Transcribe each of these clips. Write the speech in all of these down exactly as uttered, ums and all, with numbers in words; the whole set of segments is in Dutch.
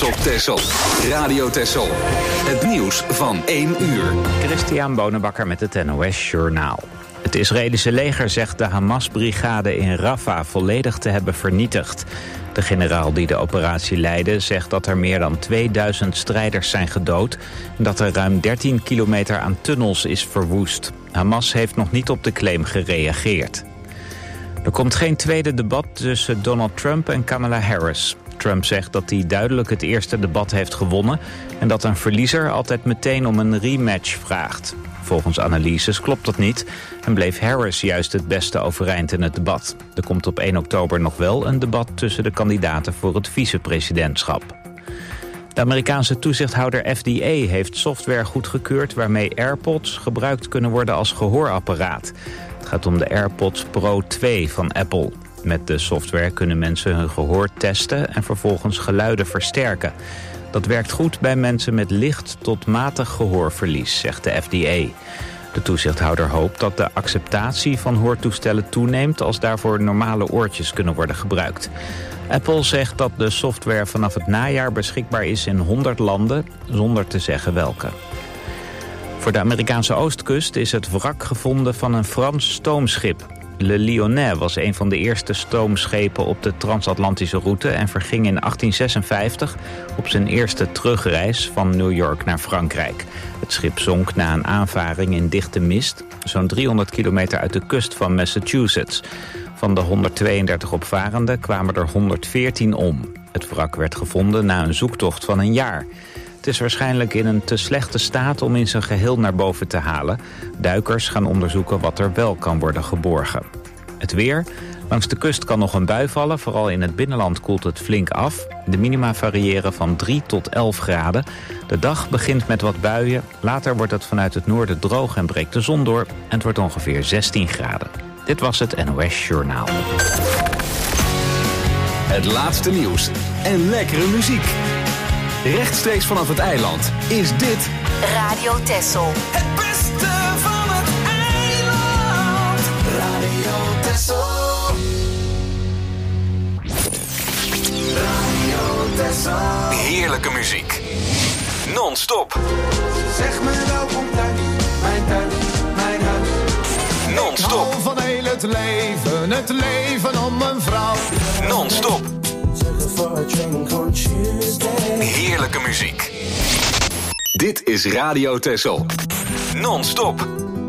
op Texel. Radio Texel. Het nieuws van één uur. Christian Bonenbakker met het N O S Journaal. Het Israëlische leger zegt de Hamas-brigade in Rafah volledig te hebben vernietigd. De generaal die de operatie leidde zegt dat er meer dan tweeduizend strijders zijn gedood en dat er ruim dertien kilometer aan tunnels is verwoest. Hamas heeft nog niet op de claim gereageerd. Er komt geen tweede debat tussen Donald Trump en Kamala Harris. Trump zegt dat hij duidelijk het eerste debat heeft gewonnen en dat een verliezer altijd meteen om een rematch vraagt. Volgens analyses klopt dat niet en bleef Harris juist het beste overeind in het debat. Er komt op één oktober nog wel een debat tussen de kandidaten voor het vicepresidentschap. De Amerikaanse toezichthouder F D A heeft software goedgekeurd waarmee AirPods gebruikt kunnen worden als gehoorapparaat. Het gaat om de AirPods Pro twee van Apple. Met de software kunnen mensen hun gehoor testen en vervolgens geluiden versterken. Dat werkt goed bij mensen met licht tot matig gehoorverlies, zegt de F D A. De toezichthouder hoopt dat de acceptatie van hoortoestellen toeneemt als daarvoor normale oortjes kunnen worden gebruikt. Apple zegt dat de software vanaf het najaar beschikbaar is in honderd landen, zonder te zeggen welke. Voor de Amerikaanse oostkust is het wrak gevonden van een Frans stoomschip. Le Lyonnais was een van de eerste stoomschepen op de transatlantische route en verging in achttien zesenvijftig op zijn eerste terugreis van New York naar Frankrijk. Het schip zonk na een aanvaring in dichte mist, zo'n driehonderd kilometer uit de kust van Massachusetts. Van de honderdtweeëndertig opvarenden kwamen er honderdveertien om. Het wrak werd gevonden na een zoektocht van een jaar. Het is waarschijnlijk in een te slechte staat om in zijn geheel naar boven te halen. Duikers gaan onderzoeken wat er wel kan worden geborgen. Het weer. Langs de kust kan nog een bui vallen. Vooral in het binnenland koelt het flink af. De minima variëren van drie tot elf graden. De dag begint met wat buien. Later wordt het vanuit het noorden droog en breekt de zon door. En het wordt ongeveer zestien graden. Dit was het N O S Journaal. Het laatste nieuws en lekkere muziek. Rechtstreeks vanaf het eiland is dit Radio Texel. Het beste van het eiland. Radio Texel. Radio Texel. Heerlijke muziek. Non-stop. Zeg me welkom thuis. Mijn thuis, mijn huis. Non-stop. Ik hou van heel het leven, het leven om een vrouw. Non-stop. Heerlijke muziek. Dit is Radio Texel. Non-stop.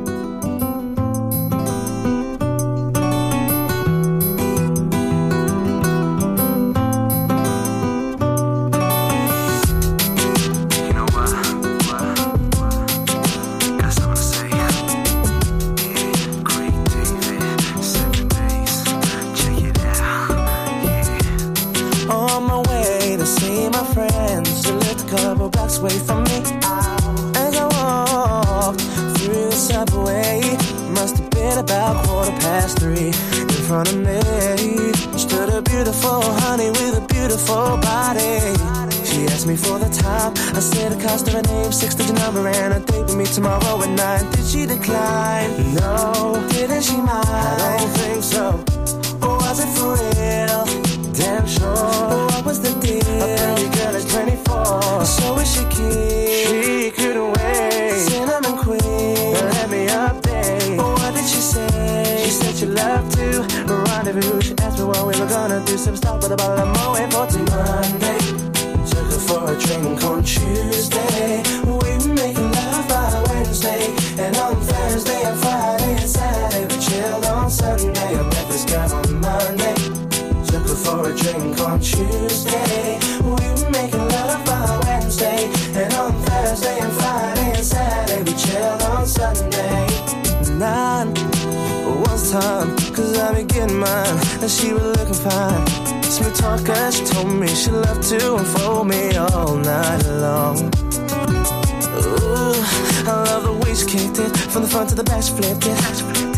Away from me as I walked through the subway. Must have been about quarter past three. In front of me stood a beautiful honey with a beautiful body. She asked me for the time. I said the cost of her name, six-digit number, and a date with me tomorrow at nine. Did she decline? No. Didn't she mind? I don't think so. Or was it for real? Damn sure. What was the deal? A pretty girl is twenty-four. So is she cute? She couldn't wait. Cinnamon queen, let me update. What did she say? She said she loved to rendezvous. She asked me what we were gonna do. Some stop with a bottle of Moët for Monday. Took her for a drink on Tuesday. We were making love by Wednesday. And on Thursday and Friday and Saturday we chilled on Sunday. I met this girl on Monday. Took her for a drink on Tuesday. We were making love by Wednesday. And on Thursday and Friday and Saturday we chilled on Sunday. Nine was time, cause I be getting mine. And she was looking fine. Smooth talker, she told me she loved to unfold me all night long. Ooh, I love the way she kicked it. From the front to the back she flipped it.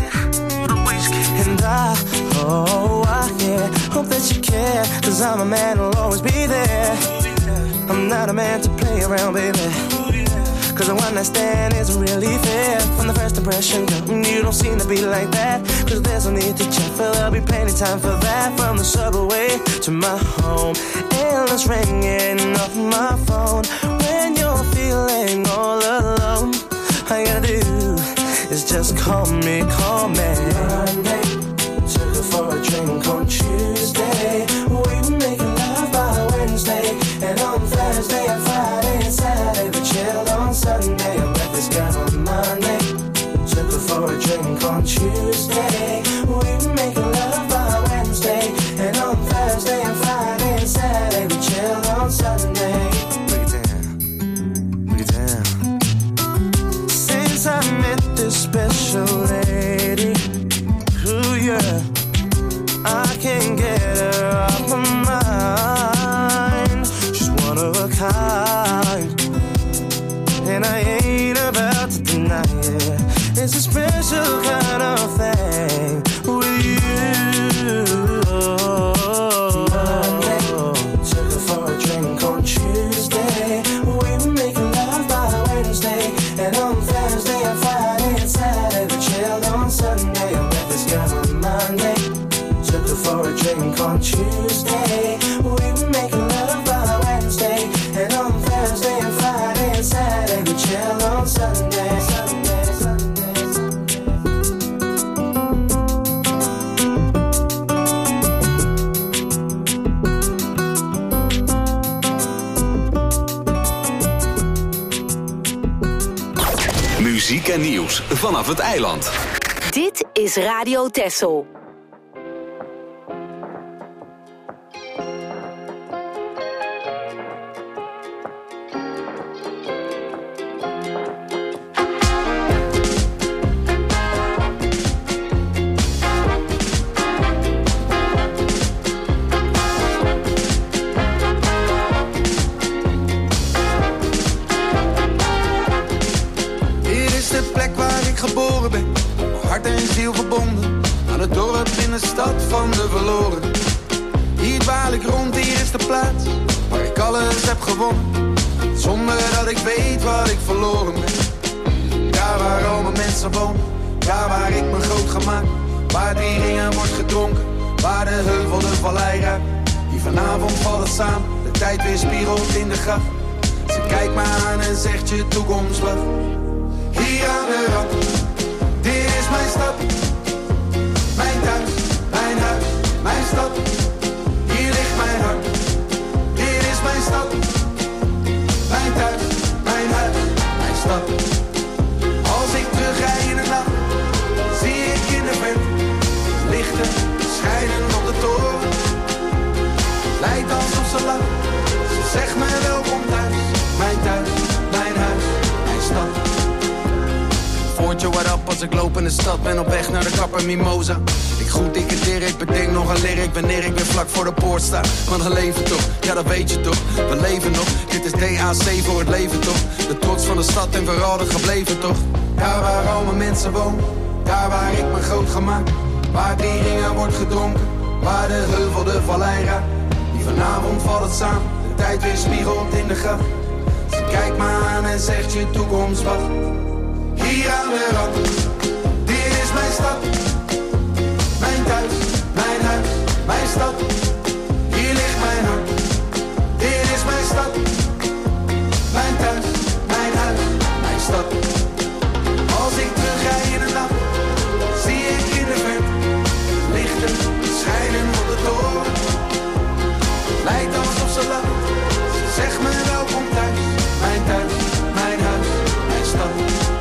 And I, oh, I, yeah, hope that you care. Cause I'm a man who'll always be there. I'm not a man to play around, baby. Cause a one night stand isn't really fair. From the first impression, girl, you don't seem to be like that. Cause there's no need to check, but there'll be plenty time for that. From the subway to my home, endless ringing off my phone. When you're feeling all alone, all you gotta do is just call me, call me. Monday, took her for a drink on Tuesday. We were making love by Wednesday. And on Thursday and Friday and Saturday we chilled on Sunday. I met this girl on Monday, took her for a drink on Tuesday. We were making love by Wednesday. And on Thursday and Friday and Saturday we chilled on Sunday. Break it down, break it down. Since I met this special lady, ooh yeah, I can't get her off my mind. She's one of a kind, and I ain't about to deny it. It's a special kind of thing with you. Monday, took her for a drink on Tuesday. We were making love by Wednesday. And on Thursday and Friday and Saturday we chilled on Sunday. I met this girl on Monday, took her for a drink on Tuesday. We were making love by Wednesday. And on Thursday and Friday and Saturday we chilled on Sunday. Sunday, Sunday, Sunday. Muziek en nieuws vanaf het eiland. Dit is Radio Texel. Zonder dat ik weet wat ik verloren ben. Daar waar al mijn mensen wonen, daar waar ik me groot gemaakt. Waar drie ringen wordt gedronken, waar de heuvel de vallei raakt. Die vanavond valt het samen, de tijd weer spiegelt in de gracht. Ze kijkt me aan en zegt je toekomst wacht. Hier aan de rand, dit is mijn stad. Mijn thuis, mijn huis, mijn stad. Hier ligt mijn hart, dit is mijn stad. Mijn thuis, mijn huis, mijn stad. Als ik terugrij in de nacht, zie ik in de verte lichten schijnen op de toren. Lijkt alsof ze lacht, ze zegt me welkom thuis. Mijn thuis, mijn huis, mijn stad. Voortje, what up als ik loop in de stad, ben op weg naar de kapper Mimosa. Ik groet dikke Dirk, bedenk nog een lyric wanneer ik weer vlak voor de poort sta. Want we leven toch, ja dat weet je toch, we leven nog. Dit is D A C voor het leven toch, de trots van de stad en vooral het gebleven toch. Daar waar al mijn mensen wonen, daar waar ik me groot gemaakt. Waar drie ringen wordt gedronken, waar de heuvel de vallei raakt. Die vanavond valt het samen, de tijd weer spiegelt in de gracht. Ze kijkt me aan en zegt je toekomst wacht. Hier aan de rand, dit is mijn stad. Mijn thuis, mijn huis, mijn stad. Hier ligt mijn hart, dit is mijn stad. Mijn thuis, mijn huis, mijn stad. Als ik terugrij in de nacht, zie ik in de verte lichten schijnen op de toren. Lijkt alsof ze lacht, ze zegt me welkom thuis. Mijn thuis, mijn huis, mijn stad.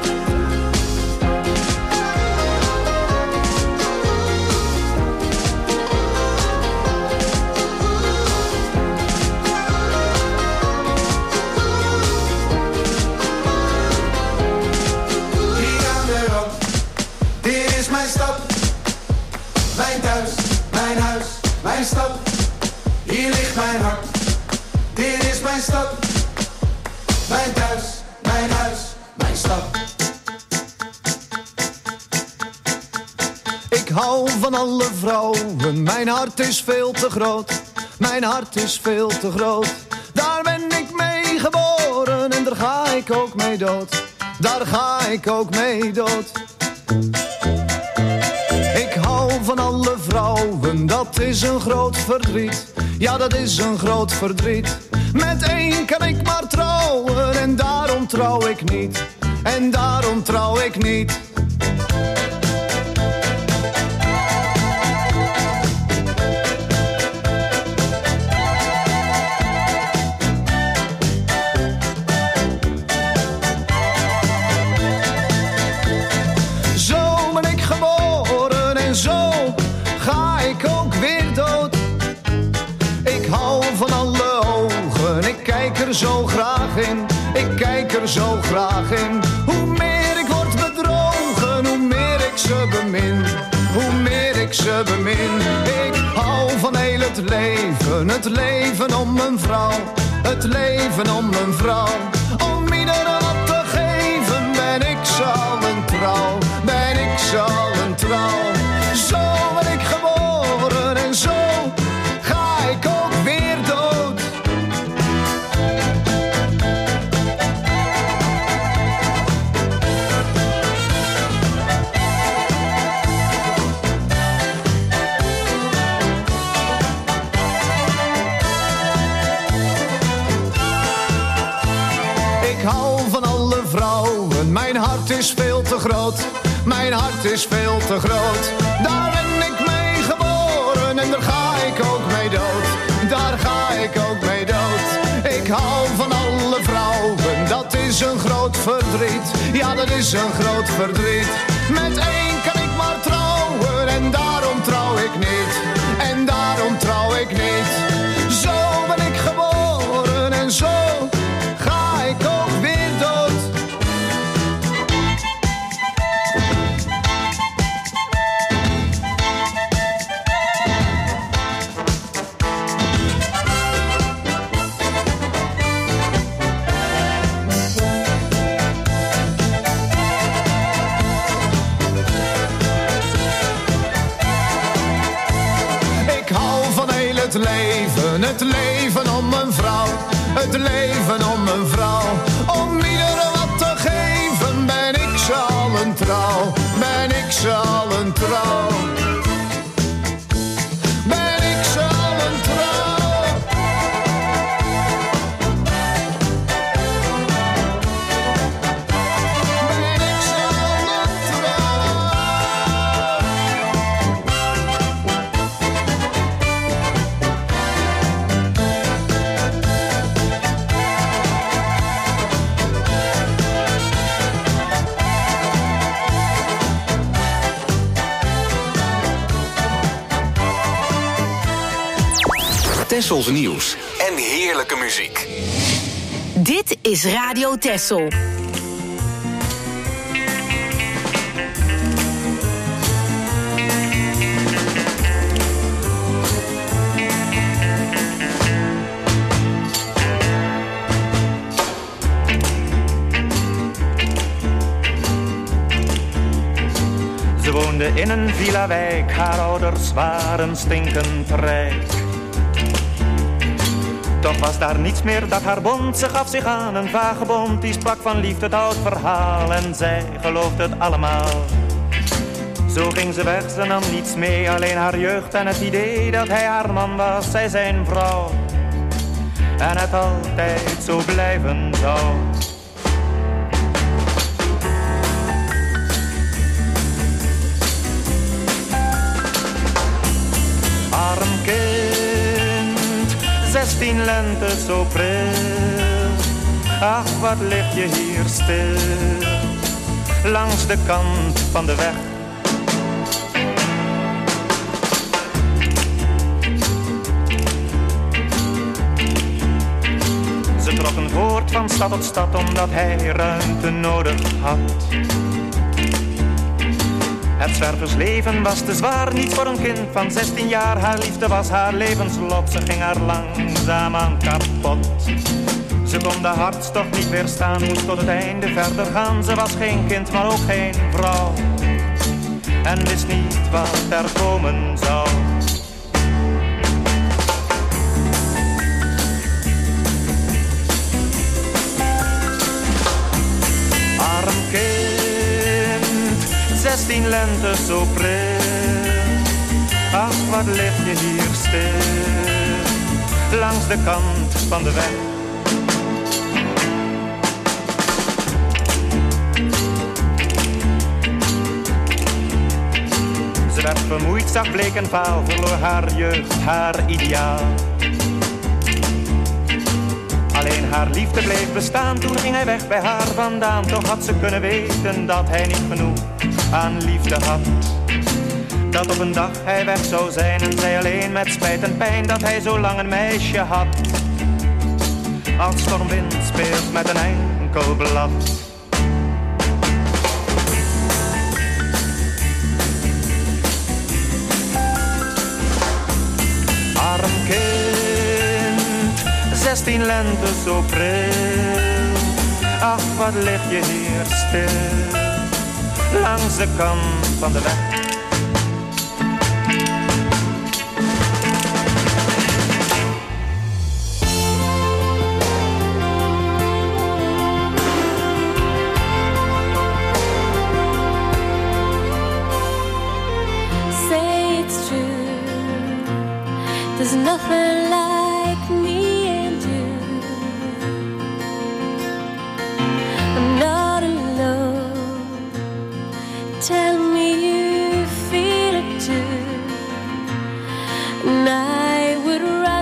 Mijn thuis, mijn huis, mijn stad. Hier ligt mijn hart, dit is mijn stad. Mijn thuis, mijn huis, mijn stad. Ik hou van alle vrouwen, mijn hart is veel te groot. Mijn hart is veel te groot. Daar ben ik mee geboren en daar ga ik ik ook mee dood. Daar ga ik ook mee dood. Ik hou van alle vrouwen, dat is een groot verdriet. Ja, dat is een groot verdriet. Met één kan ik maar trouwen en daarom trouw ik niet. En daarom trouw ik niet. Zo ben ik geboren en zo ga ik ook weer dood. Ik hou van alle ogen, ik kijk er zo graag in. Ik kijk er zo graag in. Hoe meer ik word bedrogen, hoe meer ik ze bemin. Hoe meer ik ze bemin. Ik hou van heel het leven, het leven om mijn vrouw. Het leven om mijn vrouw. Om iedereen wat te geven, ben ik zo een trouw. Ben ik zo een trouw. Zo ben ik geboren en zo ga ik ook weer dood. Ik hou van alle vrouwen, mijn hart is veel te groot. Mijn hart is veel te groot. Daar ben ik mee geboren en daar ga ik ook mee dood. Daar ga ik ook mee dood. Ik hou van alle vrouwen, dat is een groot verdriet. Ja, dat is een groot verdriet. Met één kan ik maar trouwen en daarom trouw ik niet. En daarom trouw ik niet. Zo ben ik geboren en zo ga ik ook weer dood. Ik hou van heel het leven, het leven om een vrouw. Het leven om een vrouw. Om iedereen wat te geven, ben ik zo een trouw. Ben ik zo een trouw. Ben ik zo een trouw. Ben ik zo een trouw. Tessels nieuws en heerlijke muziek. Dit is Radio Tessel. Ze woonde in een villa-wijk, haar ouders waren stinkend rijk. Toch was daar niets meer dat haar bond, ze gaf zich aan een vagebond. Die sprak van liefde, het oud verhaal, en zij geloofde het allemaal. Zo ging ze weg, ze nam niets mee, alleen haar jeugd en het idee dat hij haar man was, zij zijn vrouw. En het altijd zo blijven zou. Arm kind, zestien lente zo pril. Ach, wat lig je hier stil, langs de kant van de weg. Ze trokken voort van stad tot stad, omdat hij ruimte nodig had. Het zwerversleven was te zwaar, niet voor een kind van zestien jaar. Haar liefde was haar levenslot, ze ging haar langzaamaan kapot. Ze kon de hartstocht niet weerstaan, moest tot het einde verder gaan. Ze was geen kind, maar ook geen vrouw, en wist niet wat er komen zou. zestien lente zo pril. Ach, wat lig je hier stil, langs de kant van de weg. Ze werd vermoeid, zag bleek en vaal, verloor haar jeugd, haar ideaal. Alleen haar liefde bleef bestaan, toen ging hij weg bij haar vandaan. Toch had ze kunnen weten dat hij niet genoeg aan liefde had. Dat op een dag hij weg zou zijn en zij alleen met spijt en pijn dat hij zo lang een meisje had. Als stormwind speelt met een enkel blad. Arm kind, zestien lente zo pril. Ach, wat lig je hier stil, langs de kant van de weg. There's nothing like me and you. I'm not alone. Tell me you feel it too. And I would run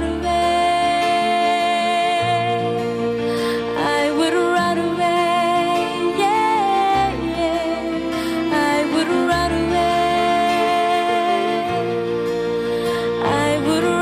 away. I would run away. Yeah, yeah. I would run away. I would run.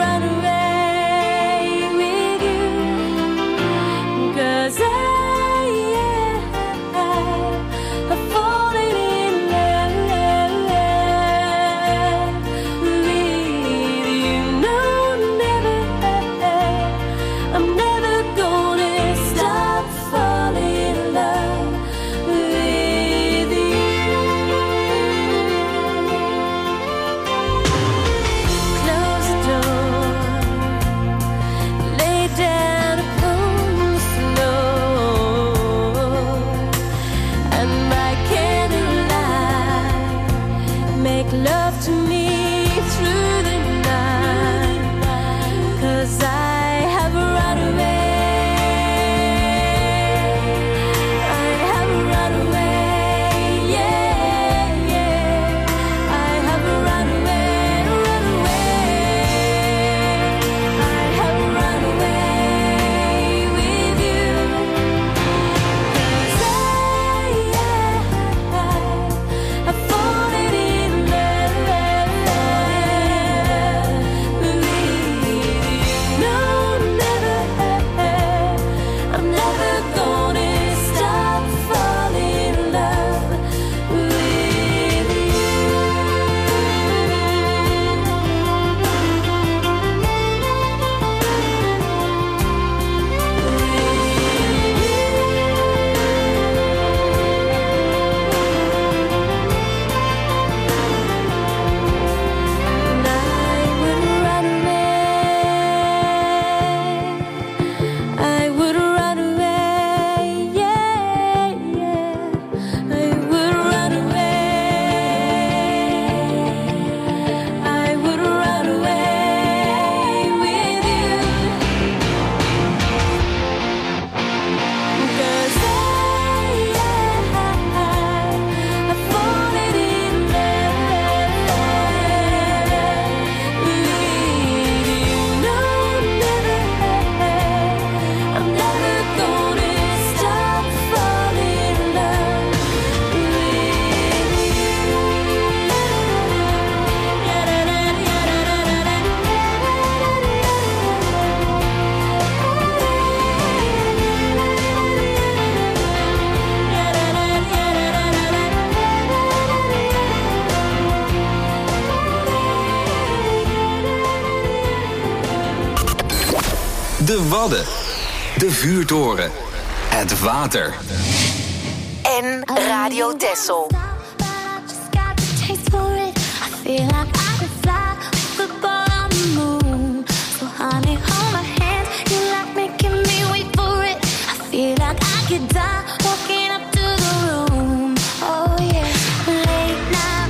De Wadden, de vuurtoren, het water. En Radio Texel. Walking up to the room, oh yeah, late night.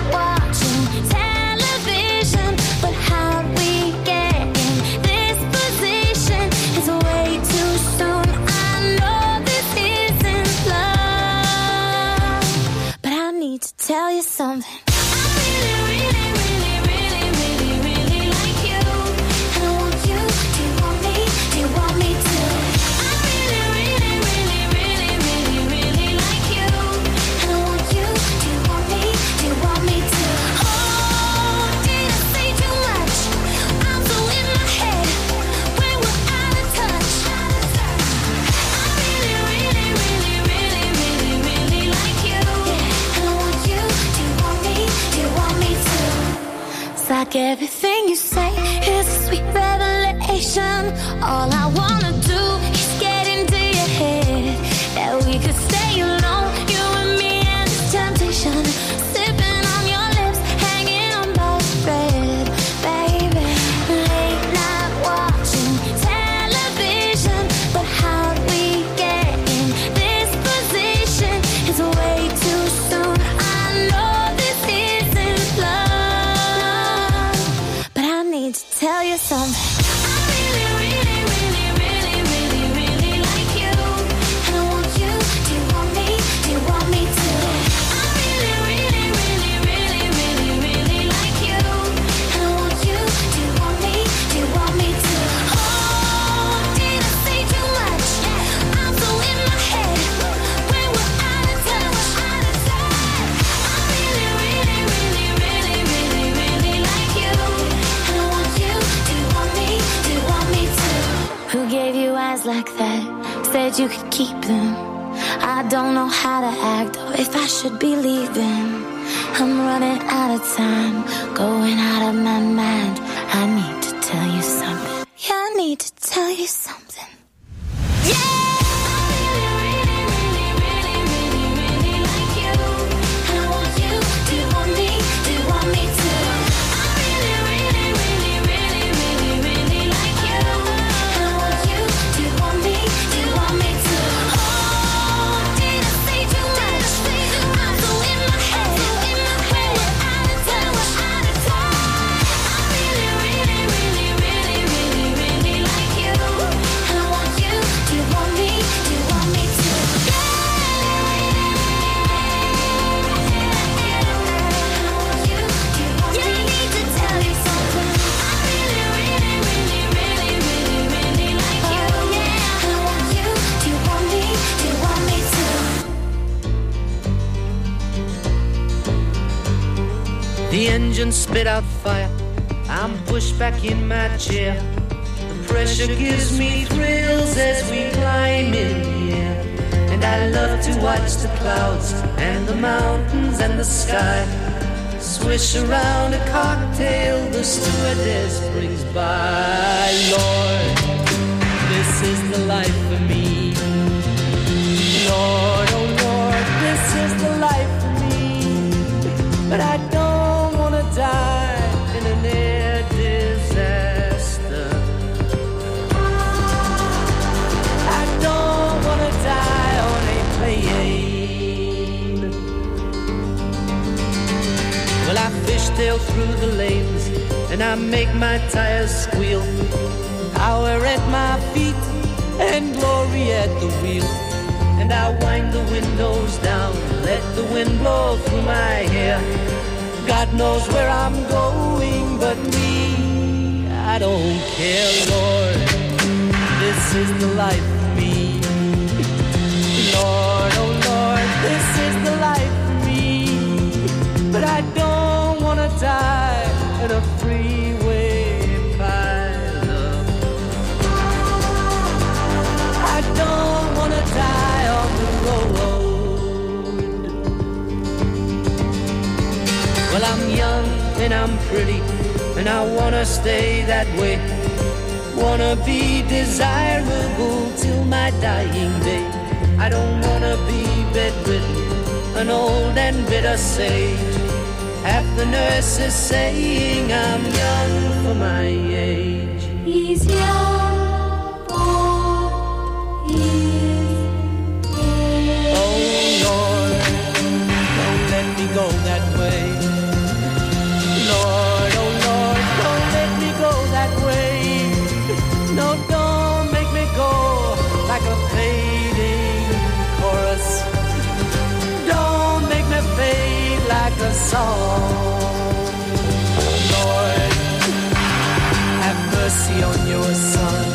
All I wanna do is get into your head. That we could stay alone, you and me and this temptation. Sipping on your lips, hanging on by a thread, baby. Late night watching television, but how'd we get in this position? It's way too soon. I know this isn't love, but I need to tell you something. Like that, said you could keep them. I don't know how to act or if I should be leaving. I'm running out of time, going out of my mind. I need to tell you something. Yeah, I need to tell you something. Yeah! The engine spit out fire, I'm pushed back in my chair. The pressure gives me thrills as we climb in the air. And I love to watch the clouds and the mountains and the sky swish around a cocktail the stewardess brings by. Lord, this is the life for me. Lord, oh Lord, this is the life for me. But I don't die in an air disaster. I don't wanna die on a plane. Well, I fishtail through the lanes and I make my tires squeal. Power at my feet and glory at the wheel. And I wind the windows down, let the wind blow through my hair. God knows where I'm going, but me, I don't care, Lord. This is the life for me. Lord, oh Lord, this is the life for me. But I don't want to die in a freeway pileup. I don't want to die on the road. Well, I'm young and I'm pretty, and I wanna stay that way. Wanna be desirable till my dying day. I don't wanna be bedridden, an old and bitter sage. Half the nurses saying I'm young for my age. He's young for his age. Oh Lord, don't let me go that way. Lord, oh Lord, don't let me go that way. No, don't make me go like a fading chorus. Don't make me fade like a song. Lord, have mercy on your son.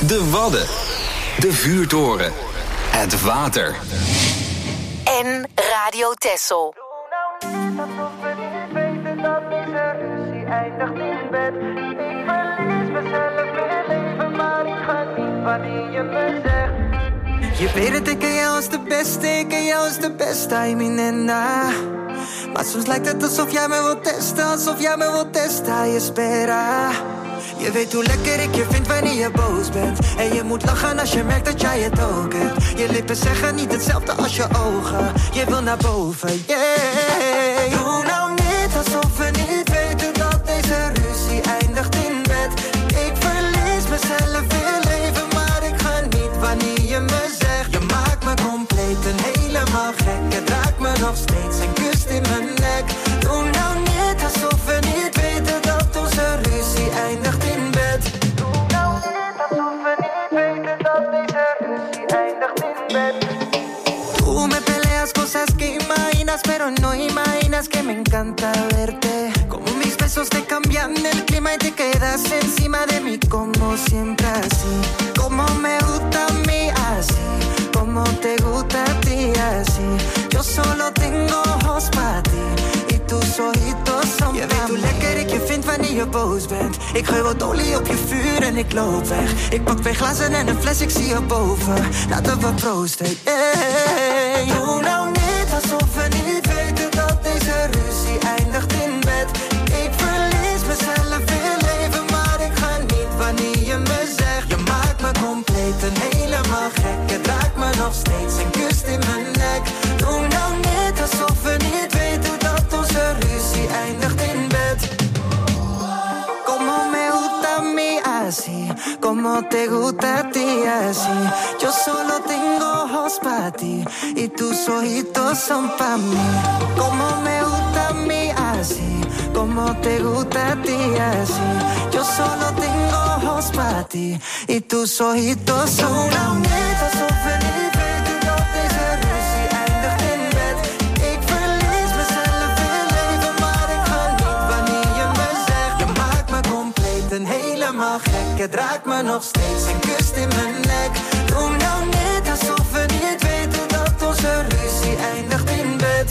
De Wadden. De vuurtoren. Het water. En Radio Texel. Doe nou net alsof we niet weten dat deze ruzie eindigt in bed. Ik verlies mezelf in leven, maar ik ga niet wanneer je me zegt. Je weet het, ik ken jou als de beste, ik ken jou als de beste, I mean en na. Maar soms lijkt het alsof jij me wilt testen, alsof jij me wilt testen, je spera. Je weet hoe lekker ik je vind wanneer je boos bent. En je moet lachen als je merkt dat jij het ook hebt. Je lippen zeggen niet hetzelfde als je ogen. Je wil naar boven, yeah. Doe nou niet alsof we niet weten dat deze ruzie eindigt in bed. Ik verlies mezelf in leven, maar ik ga niet wanneer je me zegt. Je maakt me compleet en helemaal gek. Je raakt me nog steeds en kust in mijn nek. Doe nou niet alsof we niet weten dat onze ruzie eindigt in bed. Doe nou niet alsof we niet weten dat deze ruzie eindigt in bed. Tú me peleas cosas que imaginas, pero no imaginas que me encanta verte. Como mis besos te cambian el clima y te quedas encima de mí como siempre así. Como me gusta a mí así, como te gusta a ti así. Yo solo tengo ojos para ti y tus ojitos son je weet hoe lekker ik je vind wanneer je boos bent. Ik gooi wat olie op je vuur en ik loop weg. Ik pak twee glazen en een fles, ik zie je boven. Laten we proosten, yeah. Doe nou niet alsof we niet weten dat deze ruzie eindigt in bed. Ik verlies mezelf in leven, maar ik ga niet wanneer je me zegt. Je maakt me compleet en helemaal gek. Je raakt me nog steeds en kust in mijn nek. Doe nou niet alsof we niet weten dat onze ruzie eindigt in bed. Como me gusta a mí así, como te gusta a ti así. Yo solo tengo ojos para ti y tus ojitos son pa' mí. Como me gusta a mí así, como te gusta a ti así. Yo solo tengo ojos para ti y tus ojitos son pa' mí. Alsof we niet weten dat deze ruzie eindigt in bed. Ik verlies mezelf in leven, maar ik ga niet wanneer je me zegt. Je maakt me compleet en helemaal gek. Je raakt me nog steeds en kust in mijn nek. Doe nou niet alsof we niet weten dat onze ruzie eindigt in bed.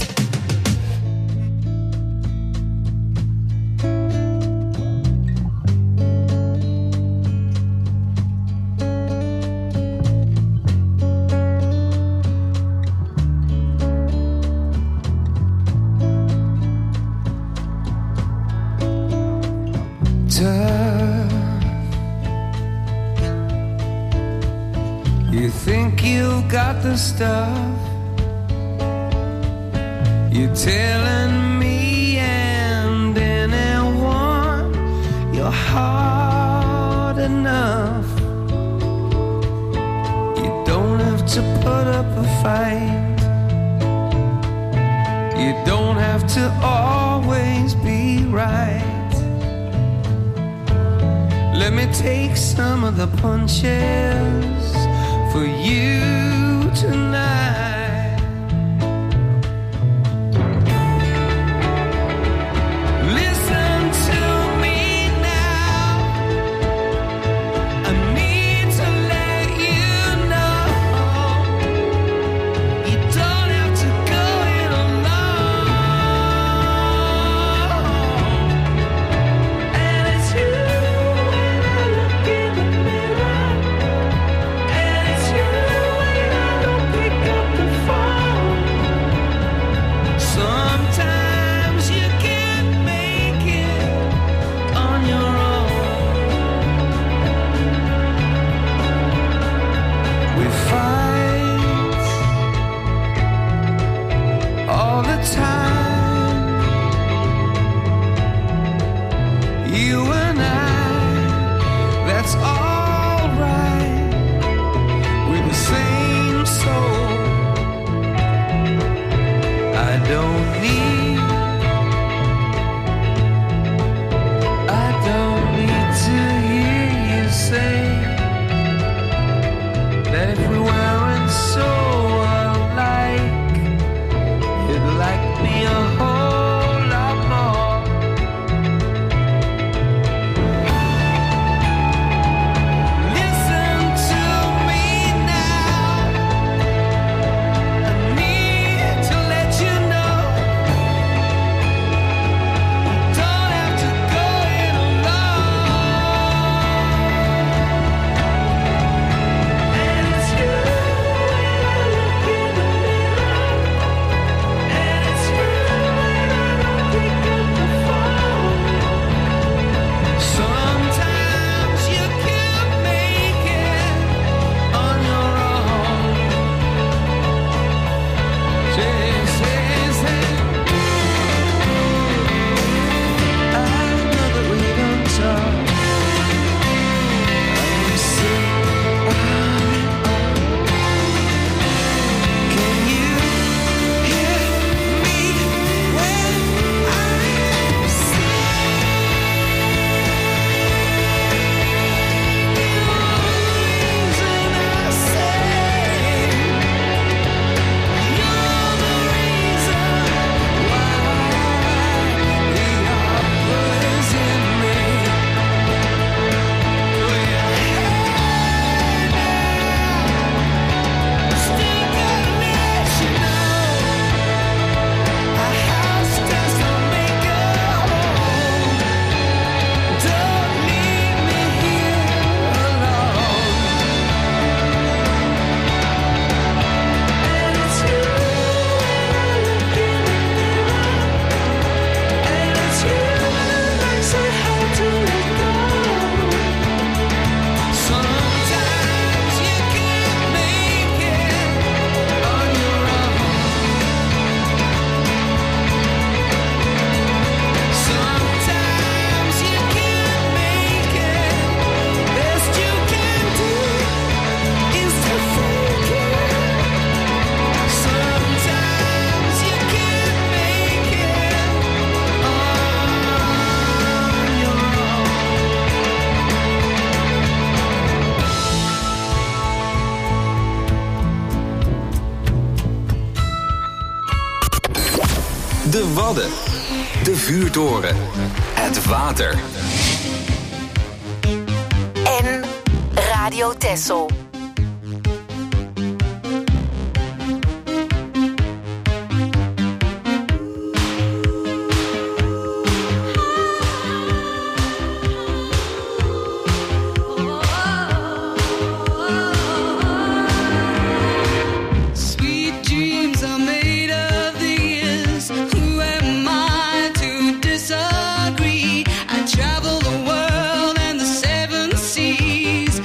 You think you've got the stuff. You're telling me and anyone you're hard enough. You don't have to put up a fight. You don't have to always be right. Let me take some of the punches for you tonight. Listen to me now. I need to let you know you don't have to go it alone. And it's you when I look in the mirror. And it's you when I don't De Wadden. De vuurtoren. Het water. En Radio Texel. Travel the world and the seven seas.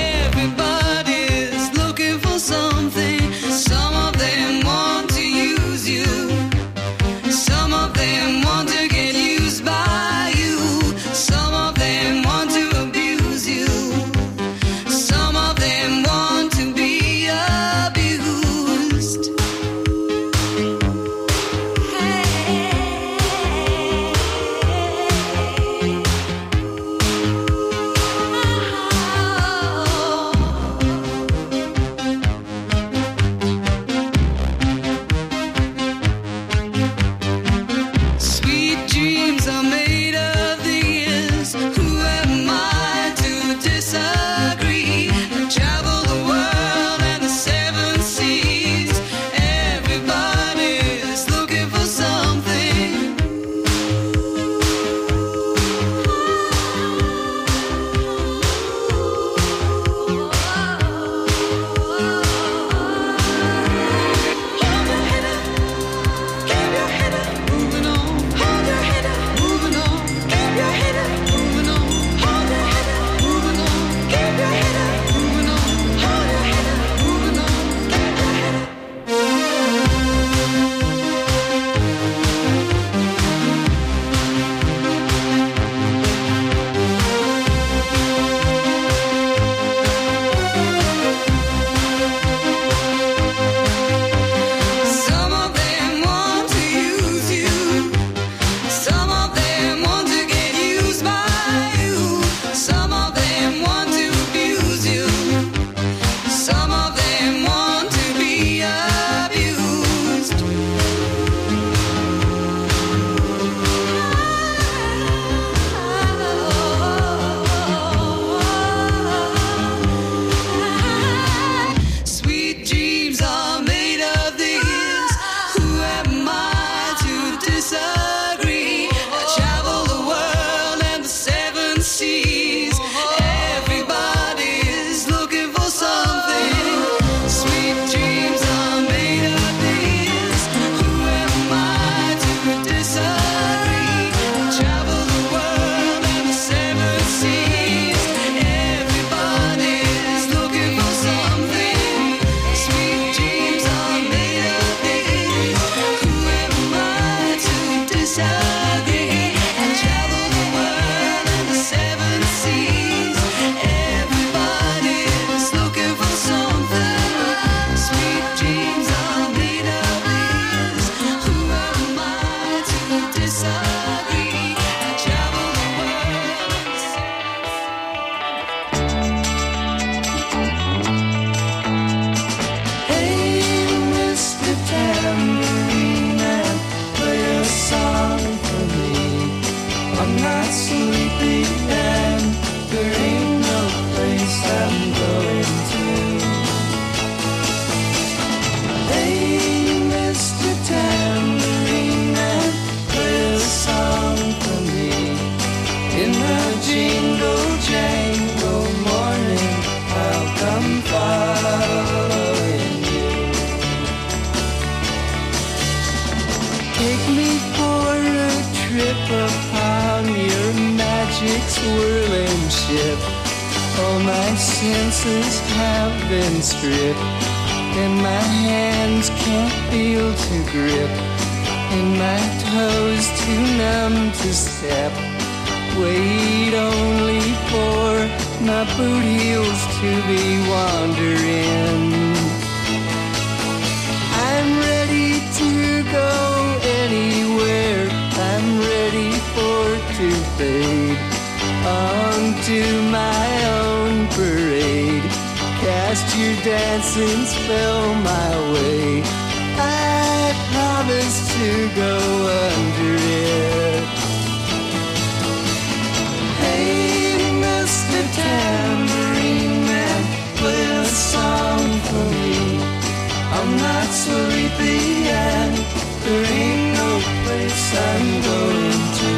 swirling ship. All my senses have been stripped, and my hands can't feel to grip, and my toes too numb to step. Wait only for my boot heels to be wandering. I'm ready to go anywhere. I'm ready for to fade onto my own parade. Cast your dancing spell my way. I promise to to go under it. Hey, Mister Tambourine Man, play a song for me. I'm not sleepy and there ain't no place I'm going to.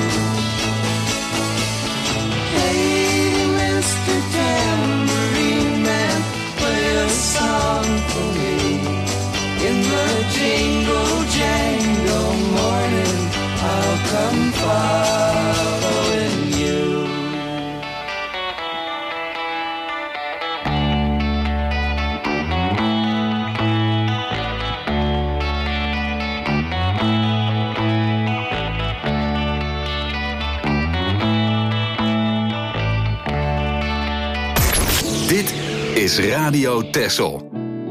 Hey, Mister Tambourine Man, play a song for me. In the jingle jangle morning, I'll come following you. Dit is Radio Texel.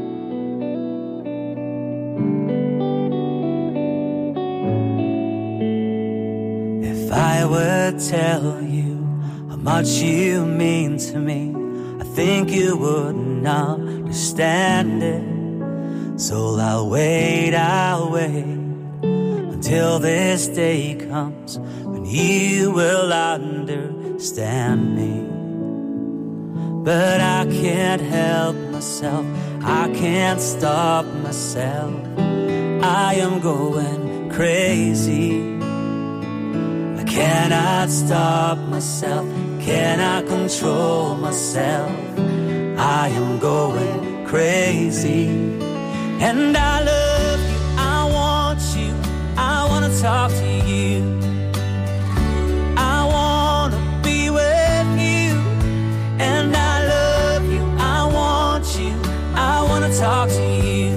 If I would tell you how much you mean to me, I think you wouldn't understand it. So I'll wait, I'll wait until this day comes when you will understand me. But I can't help myself, I can't stop myself. I am going crazy. I cannot stop myself, cannot control myself. I am going crazy. And I love you, I want you, I want to talk to you. I want to be with you. And I love you, I want you, I want to talk to you.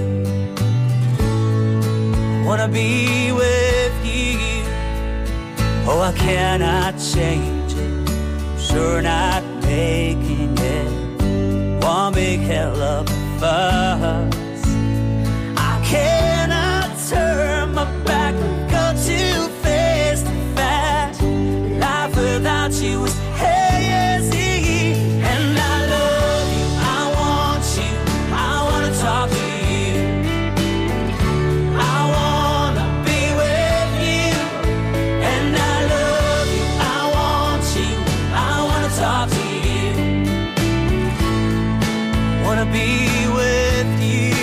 I want to be with you. Oh, I cannot change it, I'm sure not making it one big hell of a fuss. I cannot turn my back, go too fast and fast. Life without you is hazy. And I love you, I want you, I want to talk to you. I want to be with you. And I love you, I want you, I want to talk to you. I want to be with you.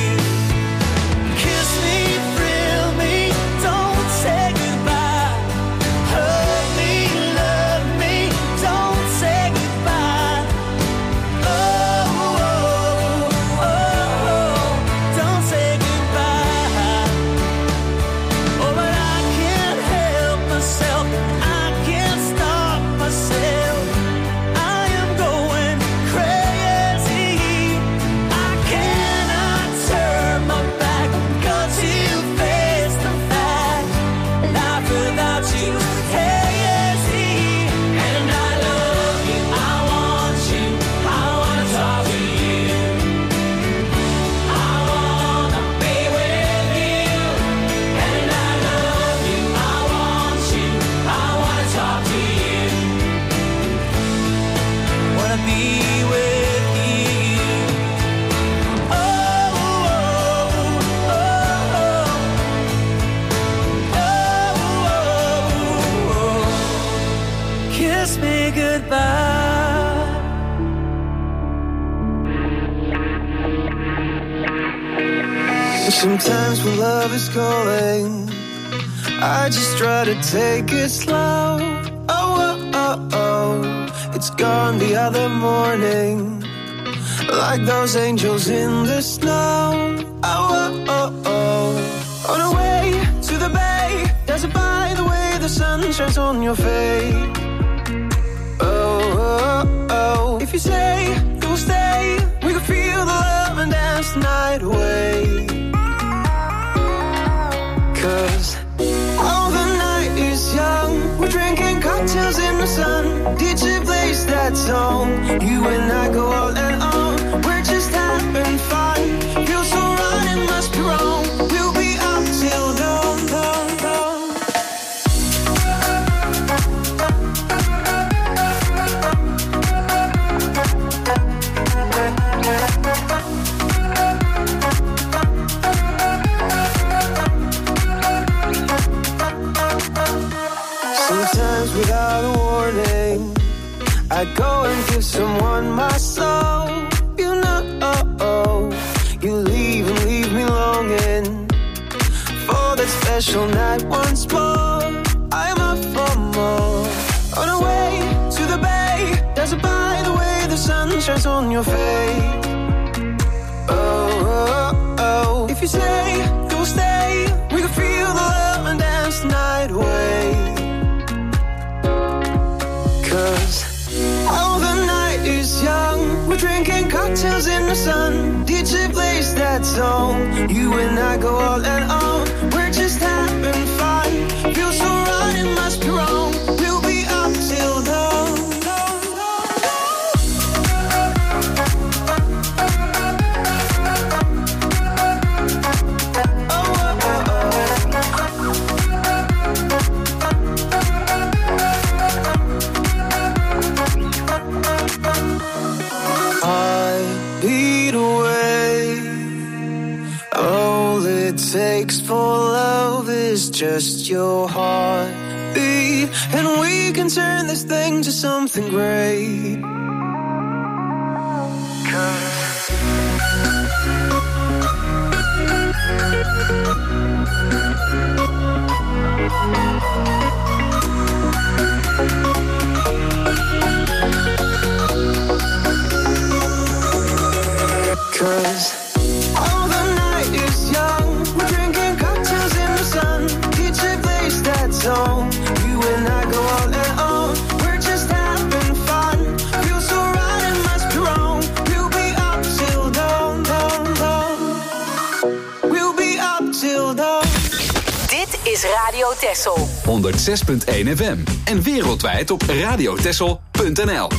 Kiss me, thrill me, don't say goodbye. Hug me, love me, don't say goodbye. Oh, oh, oh, oh, don't say goodbye. Oh, but I can't help myself, I can't stop myself. I am going crazy. I cannot turn my back, go too fast and fast. Life without you is hazy. And I love you, I want you, I want to talk to you. I want to be with you. And I love you, I want you, I want to talk to you. I want to be with you. Oh, oh, oh, oh, oh, oh. Kiss me goodbye. Sometimes when love is calling, I just try to take it slow. Oh, oh, oh, oh. It's gone the other morning, like those angels in the snow. Oh, oh, oh, oh. On our way to the bay, dancing by the way the sun shines on your face. Oh, oh, oh. If you say you will stay, we can feel the love and dance the night away. Cause all the night is young, we're drinking cocktails in the sun. D J plays that song, you and I go all and on. We're just having fun, feels so right, it must be wrong. We'll be up till dawn, dawn, dawn. without a warning. I'd go and give someone my soul. You know, you leave and leave me longing for that special night once more. I'm up for more. On our way to the bay, there's a by the way the sun shines on your face. Oh, oh, oh. If you stay, you will stay. We can feel the love and dance the night away. Cause oh, the night is young. We're drinking cocktails in the sun. D J plays that song. You and I go all and on. We're just having fun. Feels so right, it must be wrong. We'll be up till dawn. Takes for love is just your heartbeat, and we can turn this thing to something great. Cause oh, the night is young. We're drinking cocktails in the sun. D J plays that song. You and I go all and on. We're just having fun. Feels so right, it must be wrong. We'll be up till dawn, dawn, dawn. We'll be up till dawn. Dit is Radio Texel. honderdzes punt één F M. En wereldwijd op radiotexel punt n l.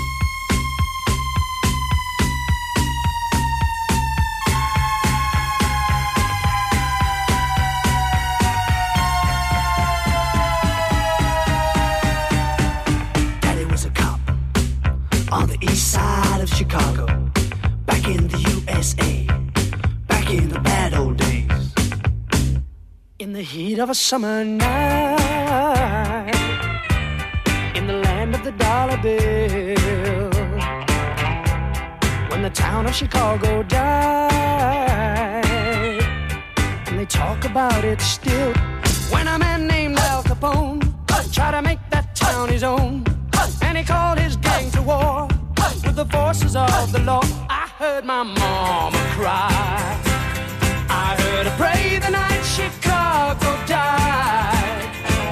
Chicago, back in the U S A, back in the bad old days. In the heat of a summer night, in the land of the dollar bill, when the town of Chicago died, and they talk about it still. When a man named Al Capone tried to make that town his own, and he called his gang to war with the forces of the law. I heard my mama cry, I heard her pray the night Chicago died.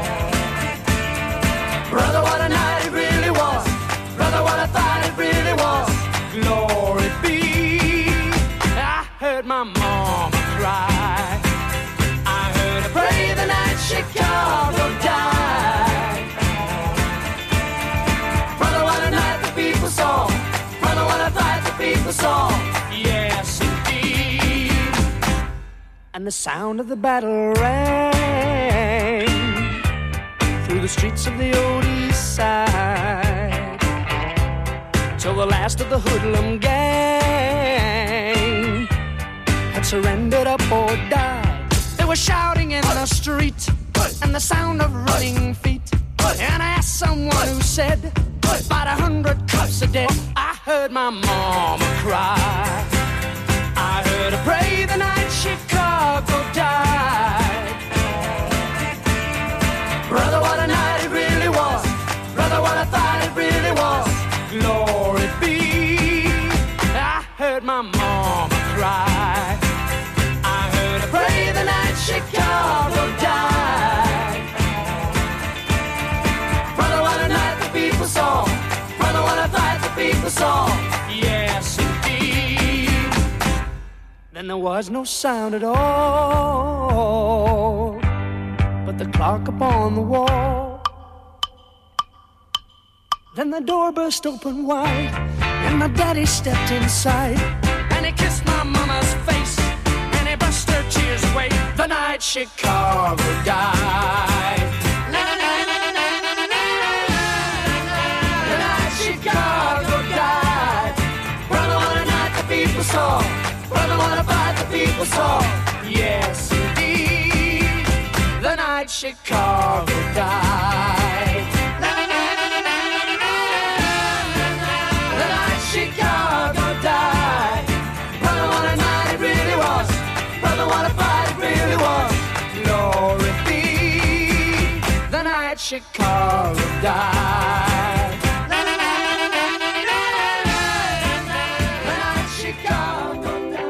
Brother, what a night it really was. Brother, what I thought it really was. Glory be. I heard my mama cry, I heard her pray the night Chicago died. Brother, what a night the people saw. Brother, what a fight the people saw. Yes, indeed. And the sound of the battle rang through the streets of the old east side, till the last of the hoodlum gang had surrendered up or died. They were shouting in the street, and the sound of running feet. And I asked someone who said, about a hundred cups a day. I heard my mama cry, I heard her pray the night Chicago died. Brother, what a night it really was. Brother, what I thought it really was. Glory be. I heard my mama cry, I heard her pray the night Chicago died. Brother, what a night the people saw. Brother, what a fight the people saw. Yes, indeed. Then there was no sound at all but the clock upon the wall. Then the door burst open wide, and my daddy stepped inside, and he kissed my mama's face, and he brushed her tears away. The night Chicago died. The night Chicago died. Brother, what a night the people saw. Brother, what a fight the people saw. Yes, indeed. The night Chicago died. night Chicago died. The night Chicago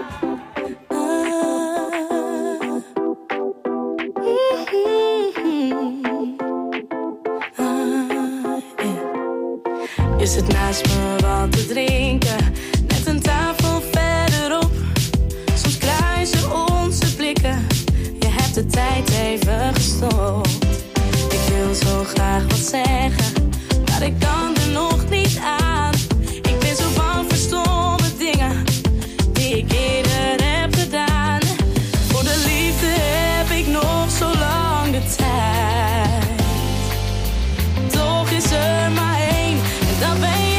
Je zit naast me wat te drinken, net een tafel verderop. Soms kruisen onze blikken, je hebt de tijd even gestopt. Ik wil zo graag wat zeggen, maar ik kan er nog niet aan. Ik ben zo bang voor stomme dingen, die ik eerder heb gedaan. Voor de liefde heb ik nog zo lang de tijd. Toch is er maar één, en dat ben jij.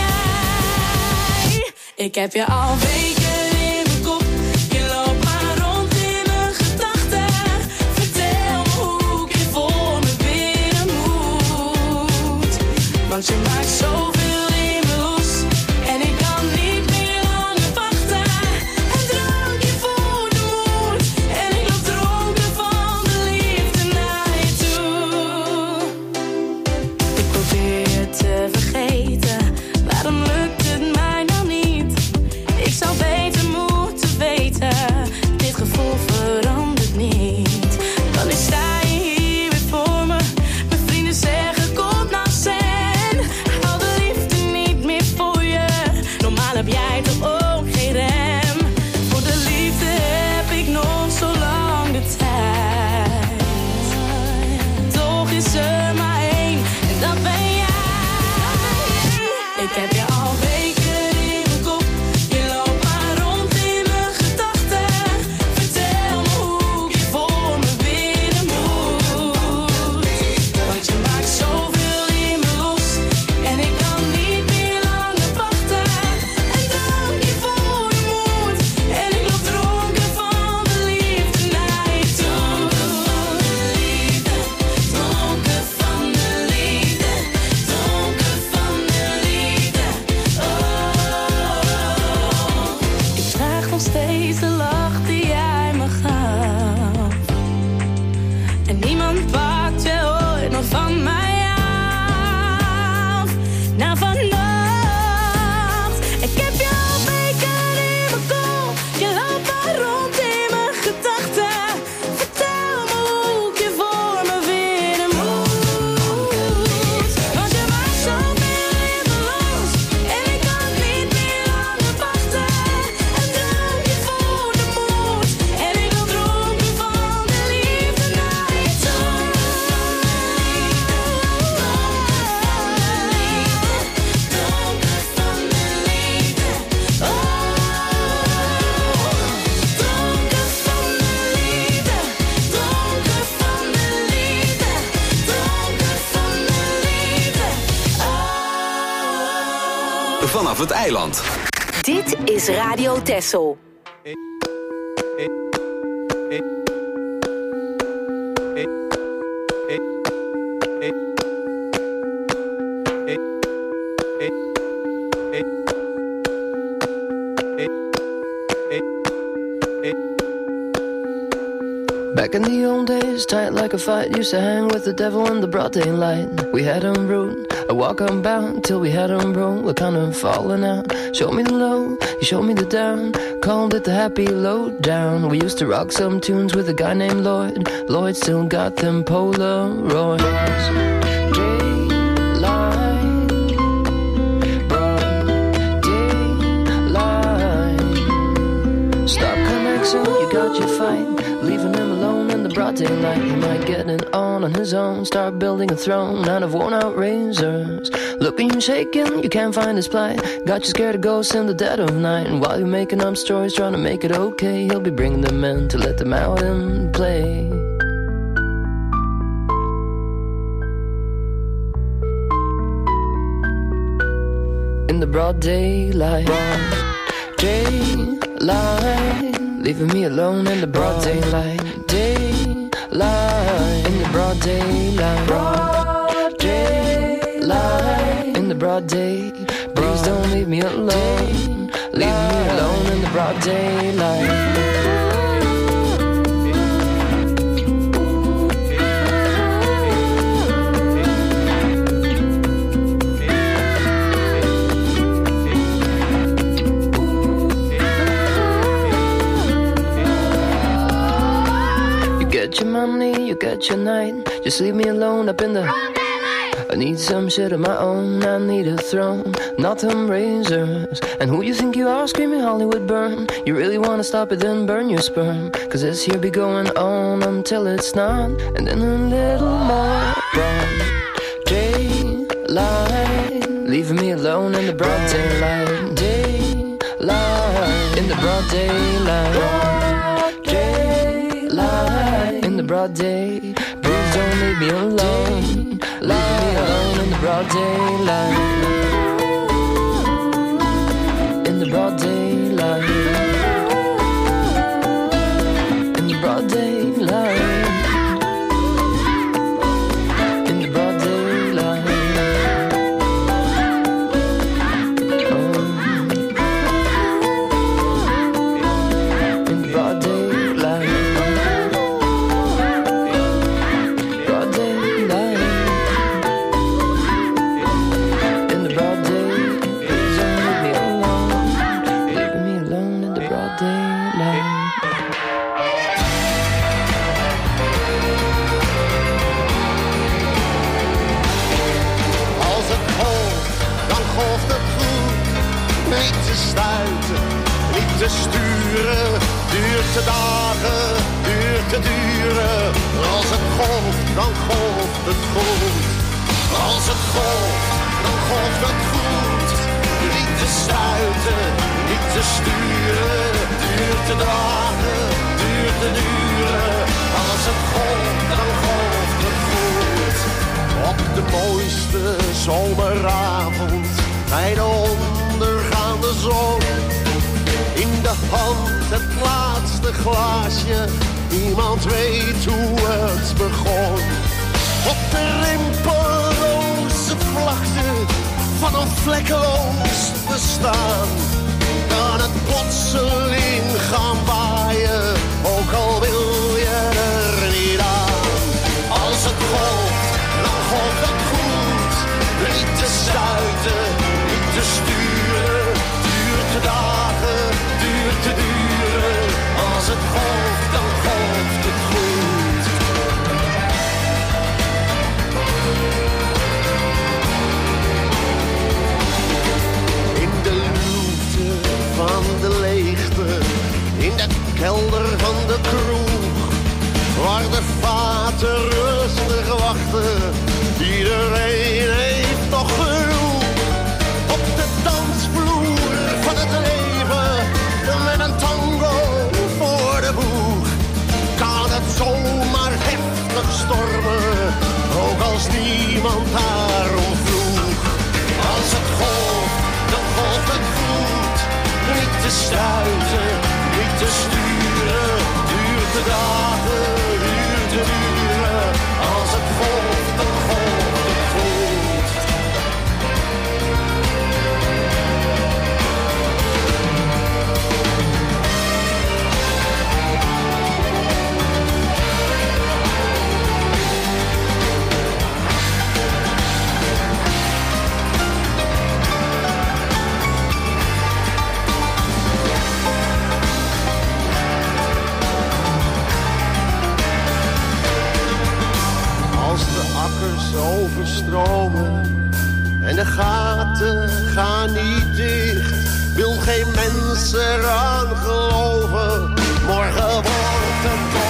Ik heb je al weken in mijn kop, je loopt maar rond in mijn gedachten. Vertel me hoe ik je voor me binnen moet. Want je maakt zoveel in me los, en ik kan niet meer langer wachten. Een drankje voor de moed, en ik loop dronken van de liefde naar je toe. Ik probeer je te vergeten, waarom lukt het mij nou niet? Ik zou beter moeten weten, dit gevoel verandert niet. Dan is sta je hier weer voor me, mijn vrienden zeggen kom nou zen. Hou de liefde niet meer voor je, normaal heb jij toch ook geen rem. Voor de liefde heb ik nog zo lang de tijd. Toch is er maar één, en dat ben jij. Ik heb je al weken in mijn kop, je loopt maar rond in mijn gedachten. Vertel me hoe ik je voor me binnen moet. Want je maakt zoveel in me los, en ik kan niet meer langer wachten. Een drankje voor de moed, en ik loop dronken van de liefde naar je toe. Liefde, dronken van de liefde, dronken van de liefde. Oh, ik draag nog steeds de lach die jij me gaf, en niemand pakt je ooit nog van mij af. Na vannacht, ik heb je al weken in mijn kop, je loopt maar rond in mijn gedachten. Vertel me hoe ik je voor me winnen moet. Want je maakt zoveel in me los, en ik kan niet meer langer wachten. Een drankje voor de moed, en ik loop dronken van de liefde naar je toe. Dronken van de liefde, oh. Dronken van de liefde, dronken van de liefde, dronken van de liefde, oh. Vanaf het eiland. Dit is Radio Texel. Back in the old days, tight like a fight, used to hang with the devil in the broad daylight. We had him rude, I walk unbound till we had him broke. We're kind of falling out. Show me the low, you showed me the down. Called it the happy low down. We used to rock some tunes with a guy named Lloyd. Lloyd still got them Polaroids. You got your fight, leaving him alone in the broad daylight. He might get it on on his own, start building a throne out of worn out razors. Looking you shaking, you can't find his plight. Got you scared of ghosts in the dead of night. And while you're making up stories, trying to make it okay, he'll be bringing them in to let them out and play. In the broad daylight, broad daylight, leaving me alone in the broad daylight, daylight, in the broad daylight, broad daylight, in the broad day. Please don't leave me alone, leave me alone in the broad daylight. such a night. Just leave me alone up in the... I need some shit of my own. I need a throne, not them razors. And who you think you are screaming Hollywood burn? You really wanna stop it, then burn your sperm. Cause this here be going on until it's not. And then a little more broad daylight, leaving me alone in the broad daylight. Daylight, in the broad daylight. Daylight, in the broad day. Please don't leave me alone. Leave me alone in the broad daylight. In the broad daylight. In the broad daylight. In the broad daylight. Oh. In the broad daylight. Broad daylight. Niet te sturen, duurt te dagen, duurt te duren. Als het golft, dan golft het goed. Als het golft, dan golft het goed. Niet te stuiten, niet te sturen, duurt te dagen, duurt te duren. Als het golft, dan golft het goed. Op de mooiste zomeravond, bij de ondergaande zon. In de hand het laatste glaasje, niemand weet hoe het begon. Op de rimpelloze vlakte van een vlekkeloos bestaan, kan het plotseling gaan waaien, ook al wil je er niet aan. Als het golft, dan golft het goed, niet te stuiten, niet te sturen, duurt te dagen, duurt te duren. Als het golft, dan golft het goed. In de luwte van de leegte, in de kelder van de kroeg, waar de vaten rustig wachten, iedereen heeft nog genoeg. Op de dansvloer van het leven, met een tango voor de boeg, kan het zomaar heftig stormen, ook als niemand daarom vroeg. Als het golft, dan golft het goed, niet te stuiten, niet te sturen, duurt de dagen, duurt te duren. Als het golft, dan golft het goed. Overstromen en de gaten gaan niet dicht, wil geen mens eraan geloven. Morgen wordt het